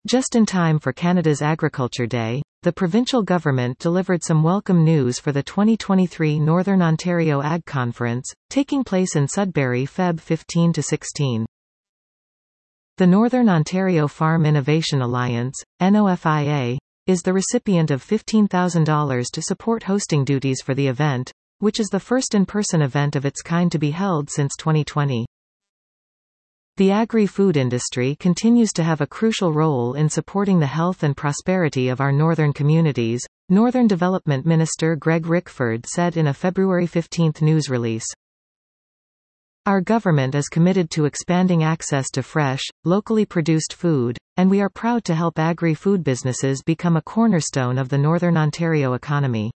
Just in time for Canada's Agriculture Day, the provincial government delivered some welcome news for the 2023 Northern Ontario Ag Conference, taking place in Sudbury Feb 15–16. The Northern Ontario Farm Innovation Alliance, NOFIA, is the recipient of $15,000 to support hosting duties for the event, which is the first in-person event of its kind to be held since 2020. The agri-food industry continues to have a crucial role in supporting the health and prosperity of our northern communities, Northern Development Minister Greg Rickford said in a February 15 news release. Our government is committed to expanding access to fresh, locally produced food, and we are proud to help agri-food businesses become a cornerstone of the Northern Ontario economy.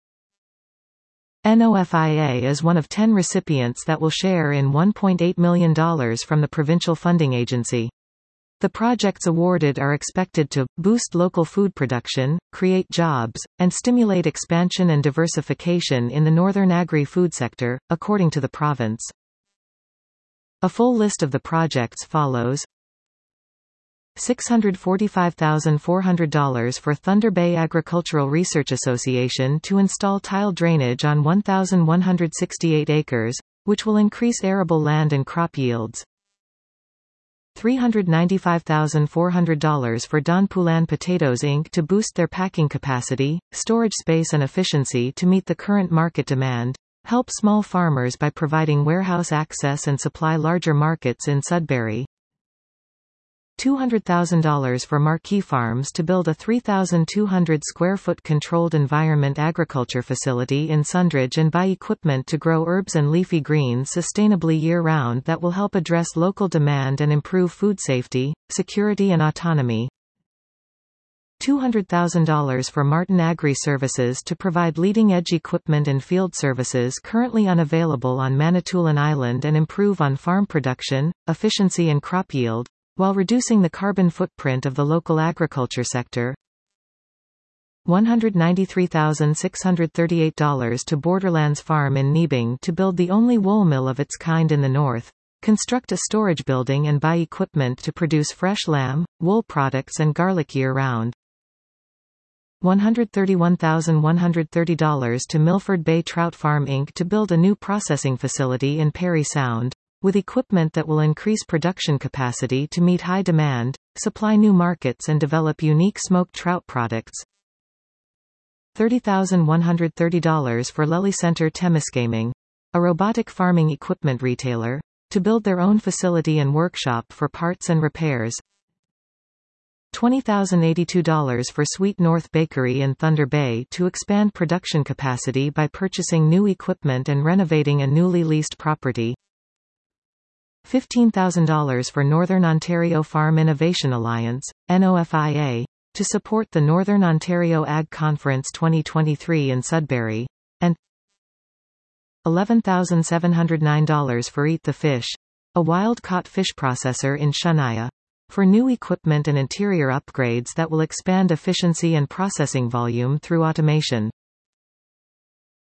NOFIA is one of 10 recipients that will share in $1.8 million from the provincial funding agency. The projects awarded are expected to boost local food production, create jobs, and stimulate expansion and diversification in the northern agri-food sector, according to the province. A full list of the projects follows. $645,400 for Thunder Bay Agricultural Research Association to install tile drainage on 1,168 acres, which will increase arable land and crop yields. $395,400 for Don Poulin Potatoes Inc. to boost their packing capacity, storage space and efficiency to meet the current market demand, help small farmers by providing warehouse access and supply larger markets in Sudbury. $200,000 for Marquee Farms to build a 3,200 square foot controlled environment agriculture facility in Sundridge and buy equipment to grow herbs and leafy greens sustainably year-round that will help address local demand and improve food safety, security and autonomy. $200,000 for Martin Agri Services to provide leading-edge equipment and field services currently unavailable on Manitoulin Island and improve on farm production, efficiency and crop yield, while reducing the carbon footprint of the local agriculture sector. $193,638 to Borderlands Farm in Nebeng to build the only wool mill of its kind in the north, construct a storage building and buy equipment to produce fresh lamb, wool products and garlic year-round. $131,130 to Milford Bay Trout Farm Inc. to build a new processing facility in Parry Sound, with equipment that will increase production capacity to meet high demand, supply new markets and develop unique smoked trout products. $30,130 for Lely Center Temiskaming, a robotic farming equipment retailer, to build their own facility and workshop for parts and repairs. $20,082 for Sweet North Bakery in Thunder Bay to expand production capacity by purchasing new equipment and renovating a newly leased property. $15,000 for Northern Ontario Farm Innovation Alliance, NOFIA, to support the Northern Ontario Ag Conference 2023 in Sudbury, and $11,709 for Eat the Fish, a wild-caught fish processor in Shania, for new equipment and interior upgrades that will expand efficiency and processing volume through automation.